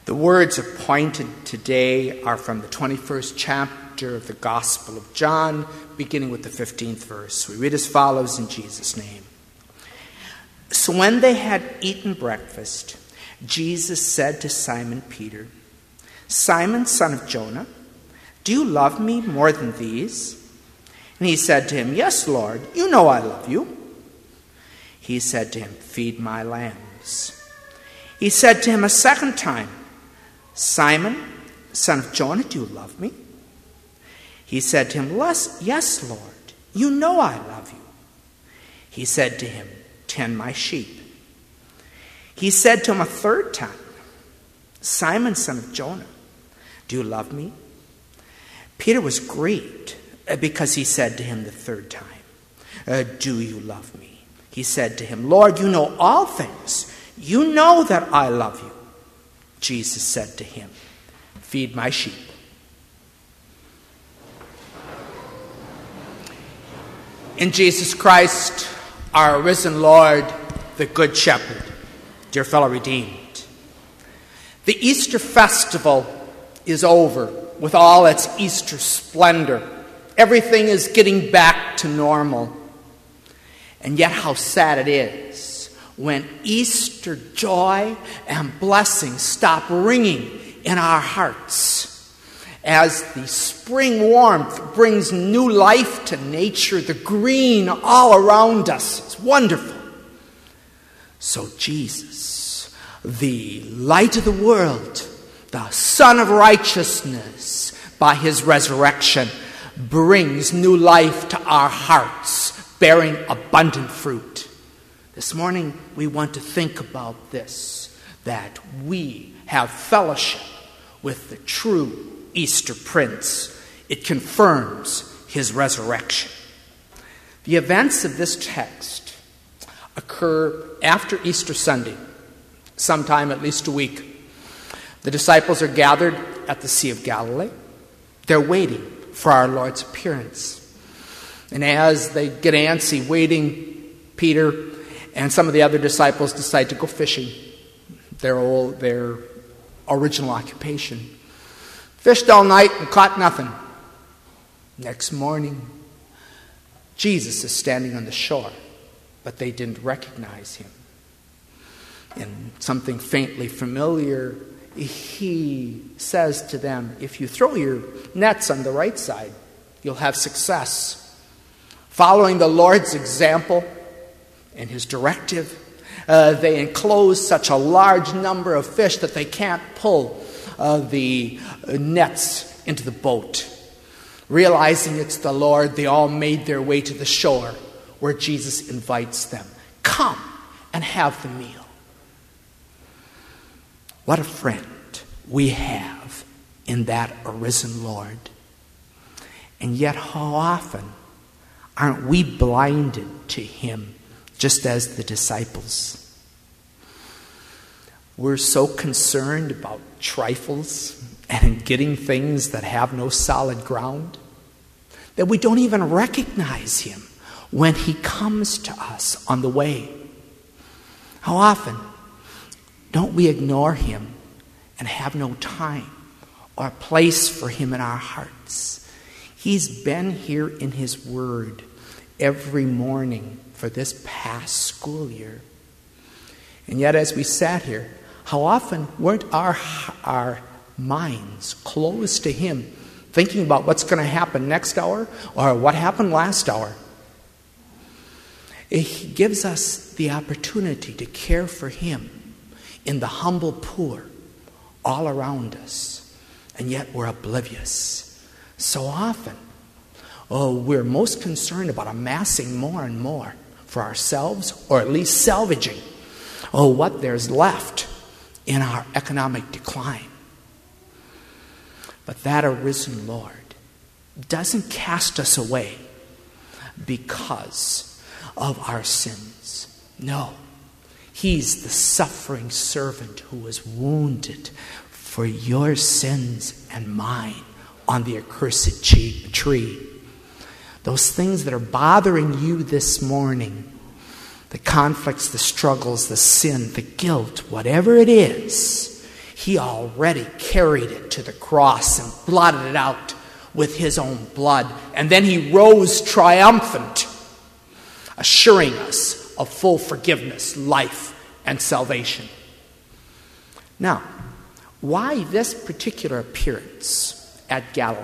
The words appointed today are from the 21st chapter of the Gospel of John, beginning with the 15th verse. We read as follows in Jesus' name. So when they had eaten breakfast, Jesus said to Simon Peter, "Simon, son of Jonah, do you love me more than these?" And he said to him, "Yes, Lord, you know I love you." He said to him, "Feed my lambs." He said to him a second time, "Simon, son of Jonah, do you love me?" He said to him, "Yes, Lord, you know I love you." He said to him, "Tend my sheep." He said to him a third time, "Simon, son of Jonah, do you love me?" Peter was grieved because he said to him the third time, "Do you love me?" He said to him, "Lord, you know all things. You know that I love you." Jesus said to him, "Feed my sheep." In Jesus Christ, our risen Lord, the Good Shepherd, dear fellow redeemed, the Easter festival is over with all its Easter splendor. Everything is getting back to normal. And yet how sad it is when Easter joy and blessing stop ringing in our hearts. As the spring warmth brings new life to nature, the green all around us, it's wonderful. So Jesus, the light of the world, the Son of righteousness, by his resurrection, brings new life to our hearts, bearing abundant fruit. This morning, we want to think about this, that we have fellowship with the true Easter Prince. It confirms his resurrection. The events of this text occur after Easter Sunday, sometime at least a week. The disciples are gathered at the Sea of Galilee. They're waiting for our Lord's appearance. And as they get antsy waiting, Peter and some of the other disciples decide to go fishing, their original occupation. Fished all night and caught nothing. Next morning, Jesus is standing on the shore, but they didn't recognize him. And something faintly familiar, he says to them, "If you throw your nets on the right side, you'll have success." Following the Lord's example and his directive, they enclose such a large number of fish that they can't pull the nets into the boat. Realizing it's the Lord, they all made their way to the shore where Jesus invites them. "Come and have the meal." What a friend we have in that arisen Lord. And yet how often aren't we blinded to him, just as the disciples? We're so concerned about trifles and getting things that have no solid ground that we don't even recognize him when he comes to us on the way. How often don't we ignore him and have no time or place for him in our hearts? He's been here in his word every morning for this past school year. And yet as we sat here, how often weren't our minds closed to him, thinking about what's going to happen next hour or what happened last hour? He gives us the opportunity to care for him in the humble poor all around us, and yet we're oblivious. So often, we're most concerned about amassing more and more for ourselves, or at least salvaging what there's left in our economic decline. But that arisen Lord doesn't cast us away because of our sins. No, he's the suffering servant who was wounded for your sins and mine on the accursed tree. Those things that are bothering you this morning, the conflicts, the struggles, the sin, the guilt, whatever it is, He already carried it to the cross and blotted it out with his own blood. And then he rose triumphant, assuring us of full forgiveness, life, and salvation. Now, why this particular appearance at Galilee?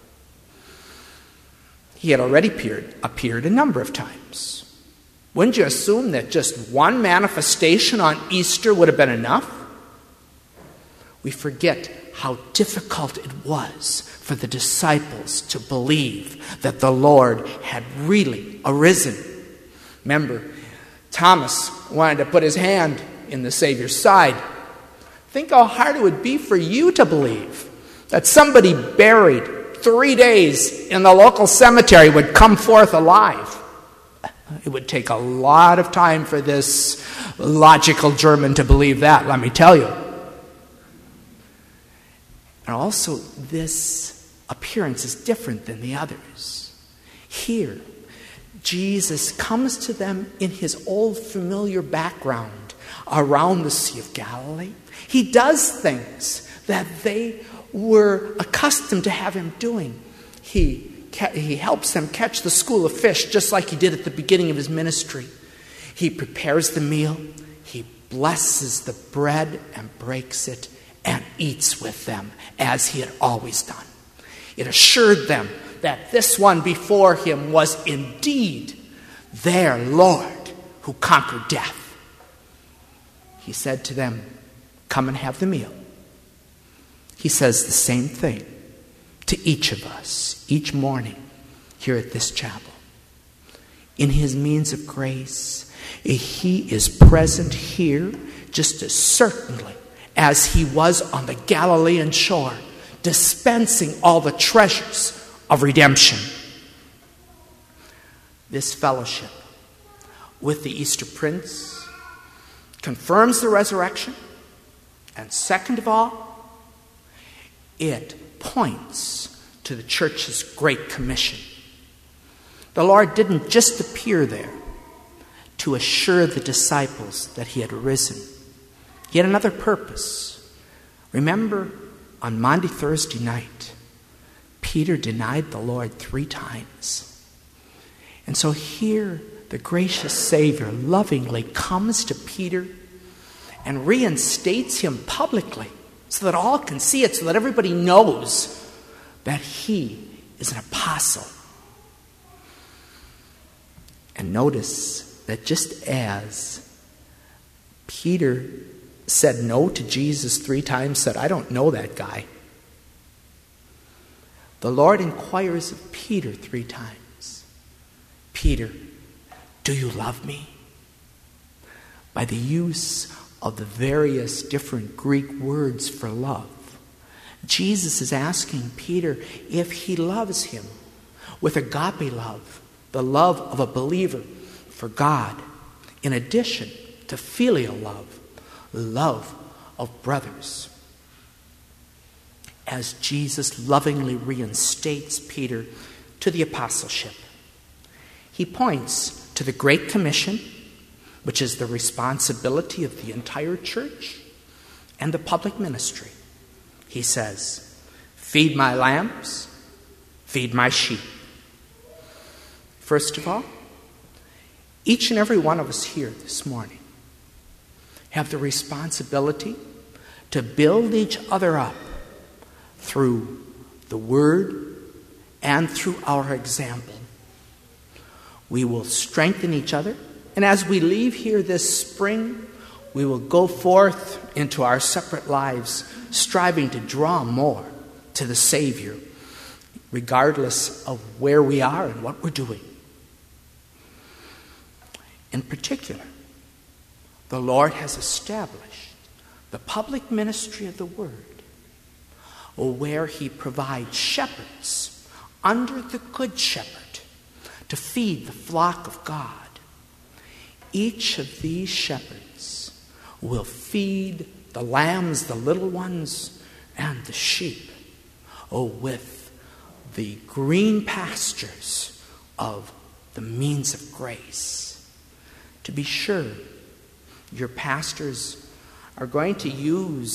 He had already appeared a number of times. Wouldn't you assume that just one manifestation on Easter would have been enough? We forget how difficult it was for the disciples to believe that the Lord had really arisen. Remember, Thomas wanted to put his hand in the Savior's side. Think how hard it would be for you to believe that somebody buried 3 days in the local cemetery would come forth alive. It would take a lot of time for this logical German to believe that, let me tell you. And also, this appearance is different than the others. Here, Jesus comes to them in his old familiar background around the Sea of Galilee. He does things that they were accustomed to have him doing. He helps them catch the school of fish just like he did at the beginning of his ministry. He prepares the meal. He blesses the bread and breaks it and eats with them as he had always done. It assured them that this one before him was indeed their Lord who conquered death. He said to them, "Come and have the meal." He says the same thing to each of us each morning here at this chapel. In his means of grace, he is present here just as certainly as he was on the Galilean shore, dispensing all the treasures of redemption. This fellowship with the Easter Prince confirms the resurrection, and second of all, it points to the church's Great Commission. The Lord didn't just appear there to assure the disciples that he had risen. He had another purpose. Remember, on Maundy Thursday night, Peter denied the Lord 3 times. And so here, the gracious Savior lovingly comes to Peter and reinstates him publicly so that all can see it, so that everybody knows that he is an apostle. And notice that just as Peter said no to Jesus 3 times, said, "I don't know that guy," the Lord inquires of Peter 3 times, "Peter, do you love me?" By the use of the various different Greek words for love, Jesus is asking Peter if he loves him with agape love, the love of a believer for God, in addition to filial love, love of brothers. As Jesus lovingly reinstates Peter to the apostleship, he points to the Great Commission, which is the responsibility of the entire church and the public ministry. He says, "Feed my lambs, feed my sheep." First of all, each and every one of us here this morning have the responsibility to build each other up through the Word and through our example. We will strengthen each other, and as we leave here this spring, we will go forth into our separate lives, striving to draw more to the Savior, regardless of where we are and what we're doing. In particular, the Lord has established the public ministry of the Word, where he provides shepherds under the Good Shepherd to feed the flock of God. Each of these shepherds will feed the lambs, the little ones, and the sheep with the green pastures of the means of grace. To be sure, your pastors are going to use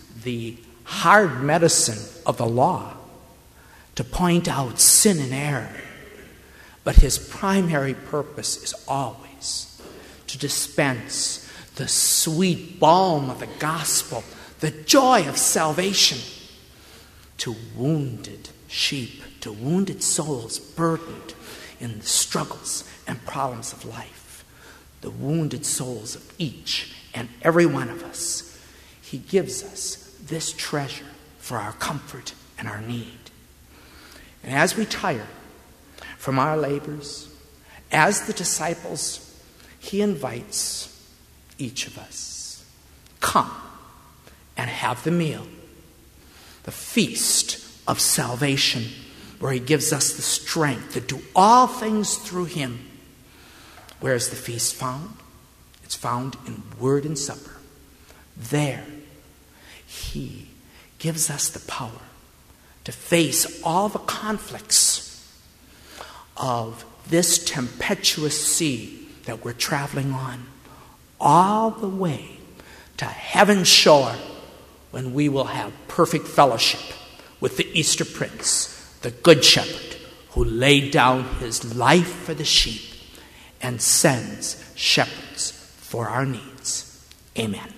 the hard medicine of the law to point out sin and error. But his primary purpose is always to dispense the sweet balm of the gospel, the joy of salvation, to wounded sheep, to wounded souls burdened in the struggles and problems of life, the wounded souls of each and every one of us. He gives us this treasure for our comfort and our need. And as we tire from our labors, as the disciples, he invites each of us, come and have the meal, the feast of salvation, where he gives us the strength to do all things through him. Where is the feast found? It's found in Word and Supper. There, he gives us the power to face all the conflicts of this tempestuous sea that we're traveling on, all the way to heaven's shore, when we will have perfect fellowship with the Easter Prince, the Good Shepherd, who laid down his life for the sheep and sends shepherds for our needs. Amen.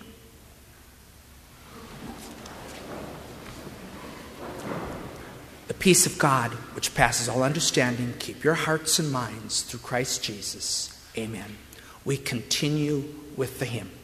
The peace of God, which passes all understanding, keep your hearts and minds through Christ Jesus. Amen. We continue with the hymn.